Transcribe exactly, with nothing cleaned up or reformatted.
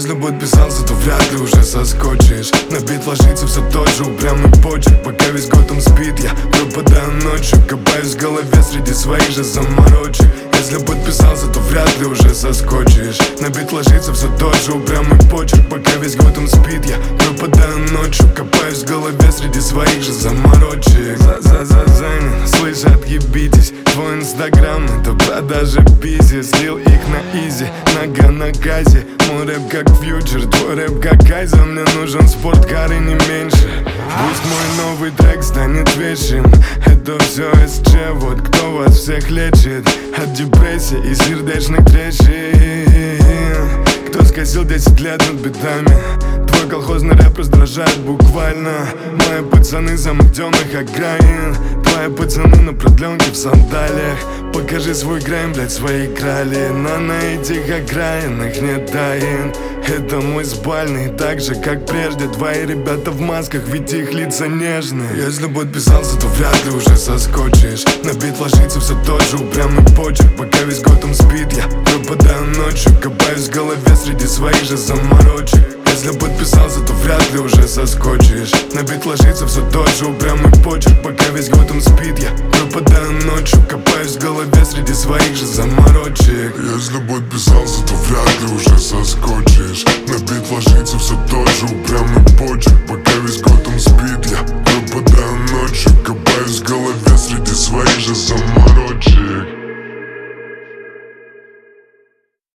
Если подписался, то вряд ли уже соскочишь. На бит ложится все тот же упрямый почерк. Пока весь Готэм спит, я пропадаю ночью. Копаюсь в голове среди своих же заморочек. Если подписался, то вряд ли уже соскочишь. На бит ложится все тот же упрямый почерк. Пока весь Готэм спит, я пропадаю ночью. Копаюсь в голове среди своих же заморочек. За-за-за-занят, слышь, отъебитесь. Твой инстаграм — это продажа бизи. Слил их на изи, нога на газе. Мой рэп как фьючер, твой рэп как айза. Мне нужен спорткар и не меньше. Пусть мой новый трек станет вечным. Это все эс че, вот кто вас всех лечит от депрессии и сердечных трещин. Кто скосил десять лет над битами? Твой колхозный рэп раздражает буквально. Мои пацаны самых темных окраин. Твои пацаны на продленке в сандалиях. Покажи свой грайм, блядь, свои крали. Но на этих окраинах нет таин. Это мой спальный, так же как прежде. Твои ребята в масках, ведь их лица нежные. Если подписался, то вряд ли уже соскочишь. На бит ложится все тот же упрямый почерк. Пока весь Готэм спит, я пропадаю ночью. Копаюсь в голове среди своих же заморочек. Если подписался, то вряд ли уже соскочишь. На бит ложится все тот же упрямый почерк. Пока весь Готэм спит, я пропадаю ночью. Копаюсь в голове среди своих же заморочек. Если подписался, то вряд ли уже соскочишь.